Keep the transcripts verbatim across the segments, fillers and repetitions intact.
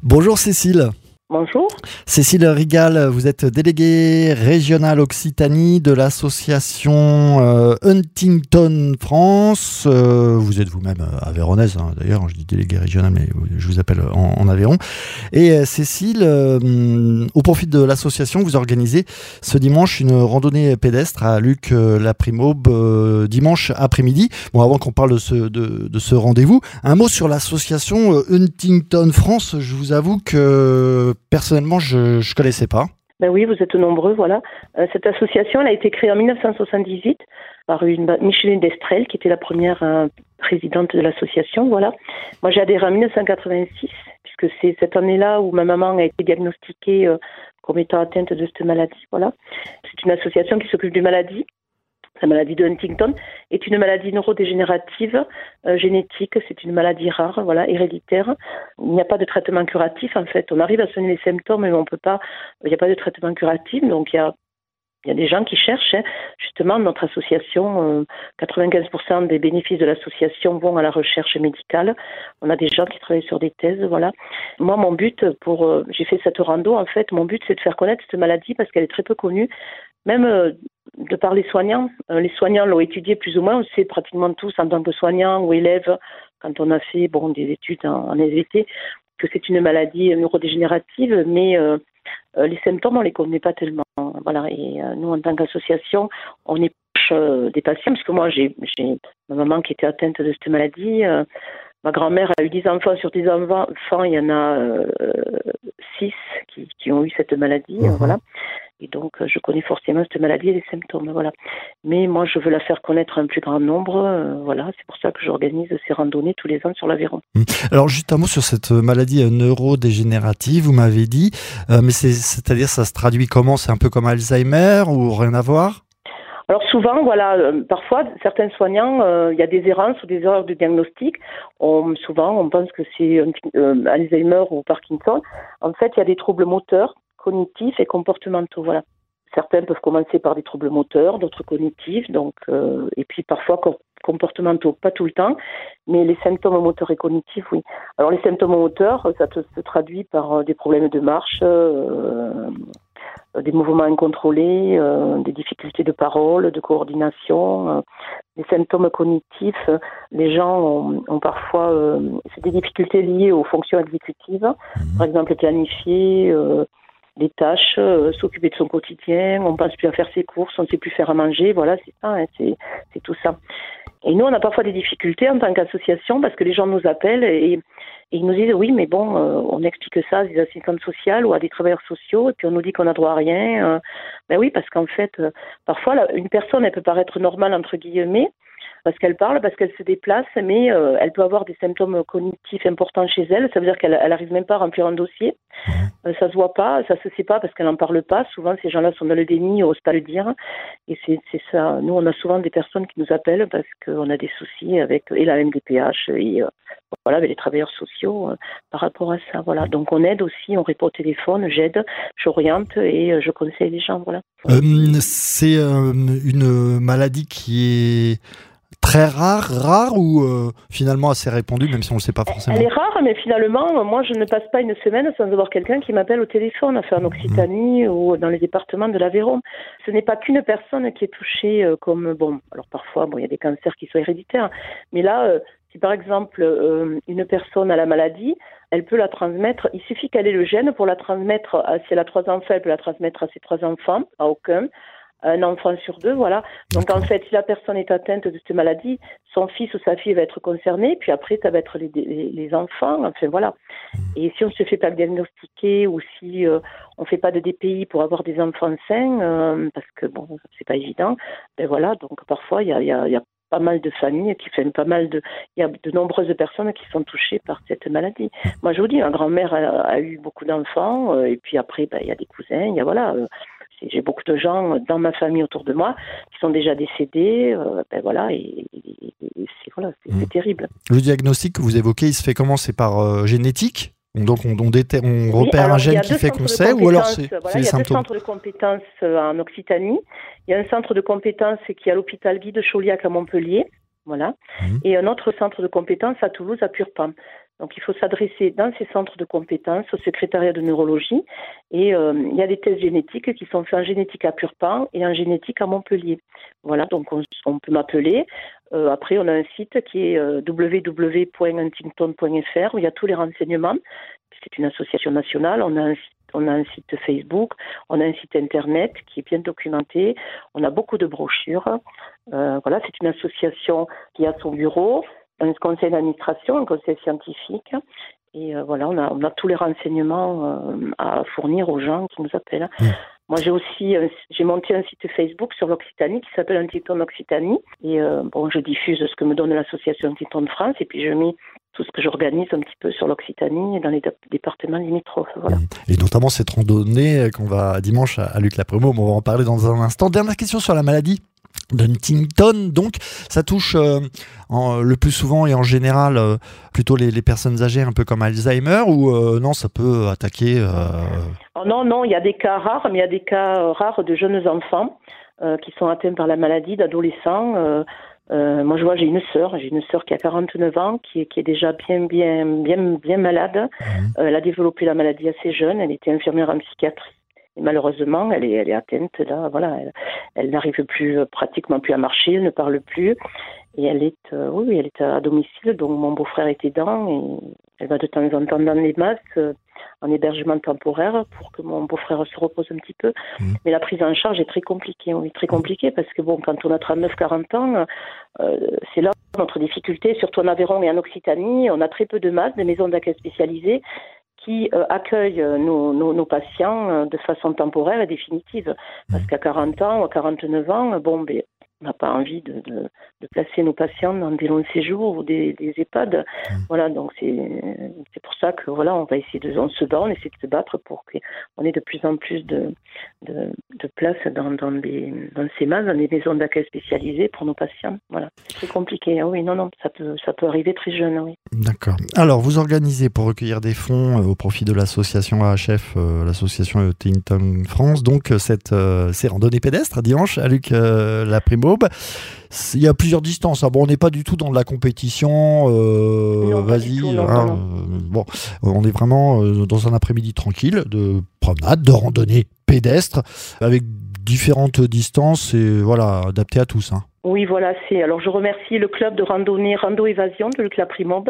Bonjour Cécile. Bonjour. Cécile Rigal, vous êtes déléguée régionale Occitanie de l'association euh, Huntington France. Euh, vous êtes vous-même aveyronnaise, hein, d'ailleurs, je dis déléguée régionale, mais je vous appelle en, en Aveyron. Et euh, Cécile, euh, au profit de l'association, vous organisez ce dimanche une randonnée pédestre à Luc-la-Primaube, euh, dimanche après-midi. Bon, avant qu'on parle de ce, de, de ce rendez-vous, un mot sur l'association Huntington France. Je vous avoue que personnellement, je ne connaissais pas. Ben oui, vous êtes nombreux, voilà. Euh, cette association, elle a été créée en dix-neuf cent soixante-dix-huit par une Micheline Destrel, qui était la première euh, présidente de l'association, voilà. Moi, j'ai adhéré en dix-neuf cent quatre-vingt-six, puisque c'est cette année-là où ma maman a été diagnostiquée euh, comme étant atteinte de cette maladie, voilà. C'est une association qui s'occupe des maladies. La maladie de Huntington est une maladie neurodégénérative euh, génétique, c'est une maladie rare, voilà, héréditaire. Il n'y a pas de traitement curatif en fait. On arrive à soigner les symptômes, mais on peut pas. Il n'y a pas de traitement curatif, donc il y a il y a des gens qui cherchent. Hein. Justement, notre association, euh, quatre-vingt-quinze pour cent des bénéfices de l'association vont à la recherche médicale. On a des gens qui travaillent sur des thèses, voilà. Moi, mon but pour, euh, j'ai fait cette rando, en fait, mon but c'est de faire connaître cette maladie parce qu'elle est très peu connue. Même euh, de par les soignants, euh, les soignants l'ont étudiée plus ou moins, on le sait pratiquement tous en tant que soignants ou élèves, quand on a fait bon des études en, en S V T, que c'est une maladie neurodégénérative, mais euh, euh, les symptômes on les connaît pas tellement. Voilà. Et euh, nous en tant qu'association, on est proche euh, des patients, parce que moi j'ai, j'ai ma maman qui était atteinte de cette maladie. Euh, ma grand-mère a eu dix enfants, sur dix enfants, il y en a euh, six qui, qui ont eu cette maladie, mmh. euh, voilà. Et donc, je connais forcément cette maladie et les symptômes, voilà. Mais moi, je veux la faire connaître à un plus grand nombre, euh, voilà. C'est pour ça que j'organise ces randonnées tous les ans sur l'Aveyron. Alors, juste un mot sur cette maladie neurodégénérative, vous m'avez dit, euh, mais c'est, c'est-à-dire, ça se traduit comment ? C'est un peu comme Alzheimer ou rien à voir ? Alors souvent, voilà, euh, parfois, certains soignants, euh, il y a des errances ou des erreurs de diagnostic. On, souvent, on pense que c'est euh, Alzheimer ou Parkinson. En fait, il y a des troubles moteurs, cognitifs et comportementaux, voilà. Certains peuvent commencer par des troubles moteurs, d'autres cognitifs, donc euh, et puis parfois comportementaux, pas tout le temps, mais les symptômes moteurs et cognitifs, oui. Alors les symptômes moteurs, ça te, se traduit par euh, des problèmes de marche, euh, des mouvements incontrôlés, euh, des difficultés de parole, de coordination. Euh, les symptômes cognitifs, les gens ont, ont parfois euh, c'est des difficultés liées aux fonctions exécutives, par exemple planifier euh, les tâches, euh, s'occuper de son quotidien, on ne pense plus à faire ses courses, on ne sait plus faire à manger, voilà, c'est ça, hein, c'est, c'est tout ça. Et nous, on a parfois des difficultés en tant qu'association parce que les gens nous appellent et, et ils nous disent oui, mais bon, euh, on explique ça à des assistantes sociales ou à des travailleurs sociaux et puis on nous dit qu'on n'a droit à rien. Euh, ben oui, parce qu'en fait, euh, parfois, là, une personne, elle peut paraître normale, entre guillemets, parce qu'elle parle, parce qu'elle se déplace, mais euh, elle peut avoir des symptômes cognitifs importants chez elle. Ça veut dire qu'elle n'arrive même pas à remplir un dossier. Euh, ça se voit pas, ça se sait pas parce qu'elle n'en parle pas. Souvent, ces gens-là sont dans le déni, ils n'osent pas le dire. Et c'est, c'est ça. Nous, on a souvent des personnes qui nous appellent parce qu'on a des soucis avec et la M D P H et euh, voilà, avec les travailleurs sociaux euh, par rapport à ça. Voilà. Donc, on aide aussi, on répond au téléphone, j'aide, j'oriente et euh, je conseille les gens. Voilà. Euh, c'est euh, une maladie qui est très rare, rare ou euh, finalement assez répandue, même si on ne le sait pas forcément. Elle est rare, mais finalement, moi, je ne passe pas une semaine sans avoir quelqu'un qui m'appelle au téléphone, enfin en Occitanie mmh. ou dans les départements de l'Aveyron. Ce n'est pas qu'une personne qui est touchée euh, comme, bon, alors parfois, bon, il y a des cancers qui sont héréditaires, mais là, euh, si par exemple, euh, une personne a la maladie, elle peut la transmettre, il suffit qu'elle ait le gène pour la transmettre, à, si elle a trois enfants, elle peut la transmettre à ses trois enfants, à aucun. Un enfant sur deux, voilà. Donc en fait, si la personne est atteinte de cette maladie, son fils ou sa fille va être concerné, puis après, ça va être les, les, les enfants, enfin voilà. Et si on ne se fait pas diagnostiquer ou si euh, on ne fait pas de D P I pour avoir des enfants sains, euh, parce que bon, c'est pas évident, ben voilà, donc parfois, il y a, y, a, y a pas mal de familles qui font pas mal de... Il y a de nombreuses personnes qui sont touchées par cette maladie. Moi, je vous dis, ma grand-mère a, a eu beaucoup d'enfants, euh, et puis après, ben, il y a des cousins, il y a voilà... Euh, j'ai beaucoup de gens dans ma famille autour de moi qui sont déjà décédés, euh, ben voilà, et, et, et c'est, voilà, c'est, mmh. c'est terrible. Le diagnostic que vous évoquez, il se fait comment ? C'est par euh, génétique ? Donc on, on, déter, on oui, repère alors, un gène qui fait qu'on sait, ou alors c'est, voilà, c'est les symptômes ? Il y a symptômes. deux centres de compétences en Occitanie. Il y a un centre de compétences qui est à l'hôpital Guy de Chauliac à Montpellier, voilà, mmh. et un autre centre de compétences à Toulouse, à Purpan. Donc il faut s'adresser dans ces centres de compétences au secrétariat de neurologie et euh, il y a des tests génétiques qui sont faits en génétique à Purpan et en génétique à Montpellier. Voilà, donc on, on peut m'appeler. Euh, après, on a un site qui est euh, w w w point huntington point f r où il y a tous les renseignements. C'est une association nationale. On a un site On a un site Facebook, on a un site internet qui est bien documenté, on a beaucoup de brochures. Euh, voilà, c'est une association qui a son bureau, un conseil d'administration, un conseil scientifique. Et euh, voilà, on a, on a tous les renseignements euh, à fournir aux gens qui nous appellent. Mmh. Moi, j'ai aussi euh, j'ai monté un site Facebook sur l'Occitanie qui s'appelle Huntington Occitanie. Et euh, bon, je diffuse ce que me donne l'association Huntington de France et puis je mets tout ce que j'organise un petit peu sur l'Occitanie et dans les départements limitrophes. Voilà. Et notamment cette randonnée qu'on va dimanche à Luc-la-Prémob, on va en parler dans un instant. Dernière question sur la maladie d'Huntington, donc ça touche euh, en, le plus souvent et en général euh, plutôt les, les personnes âgées un peu comme Alzheimer ou euh, non, ça peut attaquer euh... oh non, non, il y a des cas rares, mais il y a des cas rares de jeunes enfants euh, qui sont atteints par la maladie, d'adolescents. Euh, Euh, moi, je vois, j'ai une sœur, j'ai une sœur qui a quarante-neuf ans, qui est, qui est déjà bien, bien, bien, bien malade. Mmh. Euh, elle a développé la maladie assez jeune. Elle était infirmière en psychiatrie. Et malheureusement, elle est, elle est atteinte là. Voilà, elle, elle n'arrive plus, pratiquement plus à marcher. Elle ne parle plus. Et elle est, euh, oui, elle est à domicile. Donc mon beau-frère est aidant et elle va de temps en temps dans les masses euh, en hébergement temporaire pour que mon beau-frère se repose un petit peu. Mmh. Mais la prise en charge est très compliquée. Oui, très compliquée parce que bon, quand on a trente-neuf quarante ans, euh, c'est là notre difficulté, surtout en Aveyron et en Occitanie. On a très peu de masses, de maisons d'accueil spécialisées qui euh, accueillent nos, nos, nos patients euh, de façon temporaire et définitive. Parce qu'à quarante ans ou à quarante-neuf ans, bon, ben, on n'a pas envie de, de, de placer nos patients dans des longs séjours ou des, des EHPAD. Mmh. Voilà, donc c'est, c'est pour ça que voilà, on va essayer de, on se bat, on essaie de se battre pour qu'on ait de plus en plus de, de, de place dans, dans, des, dans ces masses, dans des maisons d'accueil spécialisées pour nos patients. Voilà, c'est très compliqué. Ah oui, non, non, ça peut, ça peut arriver très jeune. Oui. D'accord. Alors, vous organisez pour recueillir des fonds euh, au profit de l'association A H F, euh, l'association Huntington France, donc cette, euh, ces randonnées pédestres dimanche à Luc-la-Prémob. Il y a plusieurs distances. Ah bon, on n'est pas du tout dans de la compétition. Euh, non, vas-y. Tout, non, hein, non. Euh, bon, on est vraiment euh, dans un après-midi tranquille de promenade, de randonnée pédestre, avec différentes distances et voilà, adaptées à tous. Hein. Oui, voilà. C'est. Alors, je remercie le club de randonnée Rando Évasion de Luc-la-Prémob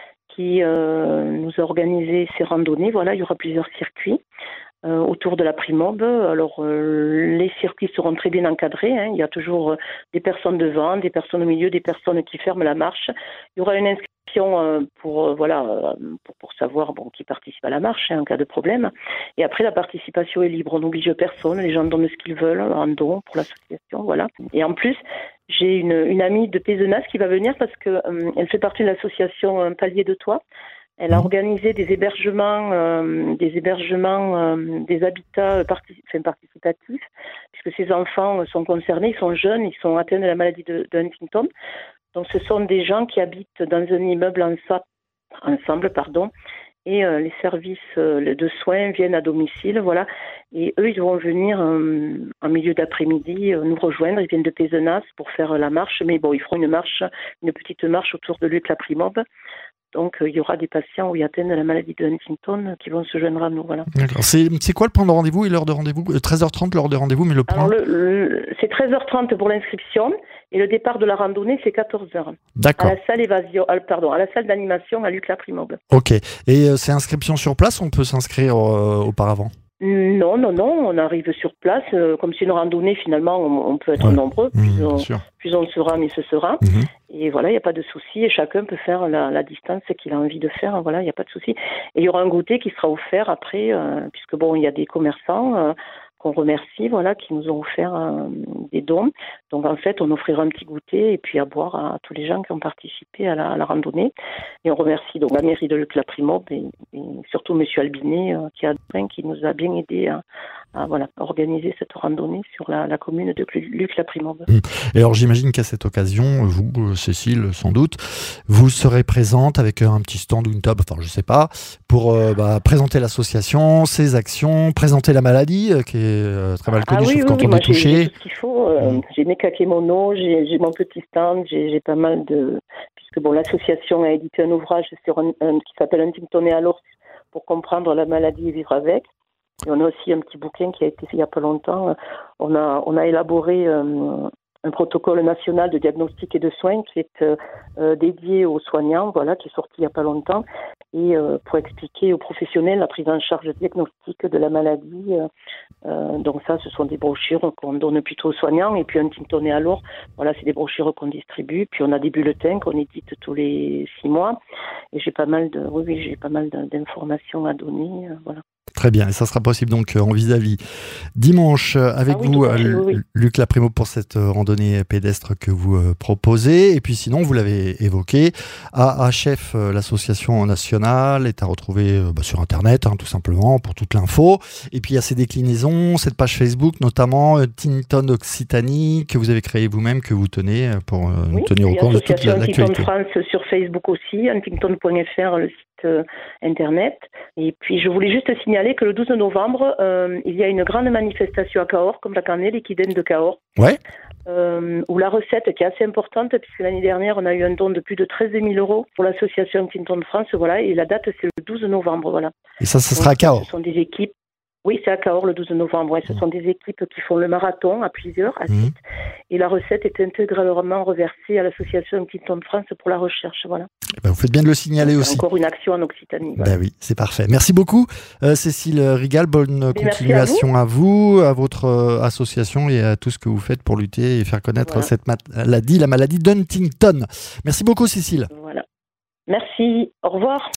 qui euh, nous a organisé ces randonnées. Voilà, il y aura plusieurs circuits. Euh, autour de la Prémob. Alors, euh, les circuits seront très bien encadrés. Hein. Il y a toujours euh, des personnes devant, des personnes au milieu, des personnes qui ferment la marche. Il y aura une inscription euh, pour, euh, voilà, euh, pour, pour savoir bon, qui participe à la marche hein, en cas de problème. Et après, la participation est libre. On n'oblige personne. Les gens donnent ce qu'ils veulent en don pour l'association. Voilà. Et en plus, j'ai une, une amie de Pézenas qui va venir parce qu'elle euh, fait partie de l'association Un Palier de Toit. Elle a organisé des hébergements, euh, des hébergements, euh, des habitats partic- enfin, participatifs, puisque ces enfants sont concernés, ils sont jeunes, ils sont atteints de la maladie de, de Huntington. Donc, ce sont des gens qui habitent dans un immeuble ensa- ensemble, pardon, et euh, les services euh, de soins viennent à domicile, voilà. Et eux, ils vont venir euh, en milieu d'après-midi euh, nous rejoindre. Ils viennent de Pézenas pour faire la marche, mais bon, ils feront une marche, une petite marche autour de Luc-la-Prémob. Donc, euh, il y aura des patients où ils atteignent la maladie de Huntington qui vont se joindre à nous. Voilà. D'accord. C'est, c'est quoi le point de rendez-vous et l'heure de rendez-vous ? treize heures trente l'heure de rendez-vous, mais le point Alors, le, le, c'est treize heures trente pour l'inscription et le départ de la randonnée, c'est quatorze heures. D'accord. À la salle évasion, euh, pardon, à la salle d'animation à Luc-la-Prémob. Ok. Et euh, c'est inscription sur place ou on peut s'inscrire euh, auparavant ? Non, non, non, on arrive sur place. Euh, comme c'est une randonnée, finalement, on, on peut être ouais. nombreux. Plus, mmh, on, plus on sera, mieux ce sera. Mmh. Et voilà, il n'y a pas de souci. Et chacun peut faire la, la distance qu'il a envie de faire. Voilà, il n'y a pas de souci. Et il y aura un goûter qui sera offert après, euh, puisque bon, il y a des commerçants euh, qu'on remercie, voilà, qui nous ont offert euh, des dons. Donc en fait, on offrira un petit goûter et puis à boire à tous les gens qui ont participé à la, à la randonnée. Et on remercie donc la mairie de Luc-la-Prémob et, et surtout Monsieur Albinet euh, qui, a, qui nous a bien aidé à, à voilà, organiser cette randonnée sur la, la commune de Luc-la-Prémob. Et alors j'imagine qu'à cette occasion, vous, Cécile, sans doute, vous serez présente avec un petit stand ou une table, enfin je sais pas, pour euh, bah, présenter l'association, ses actions, présenter la maladie euh, qui est euh, très mal connue, ah, oui, sauf oui, quand oui, on moi, est touché. J'ai tout ce qu'il faut. Euh, mmh. J'ai mes kakémonos, j'ai, j'ai mon petit stand, j'ai, j'ai pas mal de... Puis que bon, l'association a édité un ouvrage sur un, un, qui s'appelle Huntington et alors pour comprendre la maladie et vivre avec. Et on a aussi un petit bouquin qui a été fait il n'y a pas longtemps. On a, on a élaboré euh, un protocole national de diagnostic et de soins qui est euh, dédié aux soignants, voilà, qui est sorti il n'y a pas longtemps, et euh, pour expliquer aux professionnels la prise en charge diagnostique de la maladie. Euh, donc ça, ce sont des brochures qu'on donne plutôt aux soignants, et puis Huntington et alors, voilà, c'est des brochures qu'on distribue. Puis on a des bulletins qu'on édite tous les six mois, et j'ai pas mal de, oui, oui j'ai pas mal d'informations à donner, euh, voilà. Très bien, et ça sera possible donc en vis-à-vis dimanche avec ah oui, vous, fait, oui, oui. Luc Laprimo, pour cette randonnée pédestre que vous euh, proposez. Et puis sinon, vous l'avez évoqué, A H F, euh, l'association nationale, est à retrouver euh, bah, sur Internet, hein, tout simplement, pour toute l'info. Et puis il y a ces déclinaisons, cette page Facebook, notamment Huntington Occitanie, que vous avez créée vous-même, que vous tenez pour euh, oui, nous tenir au courant de toute l'actualité. Huntington France sur Facebook aussi, huntington point f r, le site euh, Internet. Et puis je voulais juste signaler que le douze novembre, euh, il y a une grande manifestation à Cahors, comme chaque année, l'équidène de Cahors. Ouais. Euh, où la recette qui est assez importante, puisque l'année dernière, on a eu un don de plus de treize mille euros pour l'association Huntington France, voilà, et la date, c'est le douze novembre, voilà. Et ça, ça Donc, sera à Cahors. Ce sont des équipes. Oui, c'est à Cahors le douze novembre. Ouais. Ce sont des équipes qui font le marathon à plusieurs, à Mmh. six. Et la recette est intégralement reversée à l'association Huntington France pour la recherche. Voilà. Ben, vous faites bien de le signaler donc, aussi. Encore une action en Occitanie. Voilà. Ben oui, c'est parfait. Merci beaucoup, euh, Cécile Rigal. Bonne Mais continuation à vous. à vous, à votre euh, association et à tout ce que vous faites pour lutter et faire connaître voilà. cette maladie, la maladie d'Huntington. Merci beaucoup, Cécile. Voilà. Merci. Au revoir.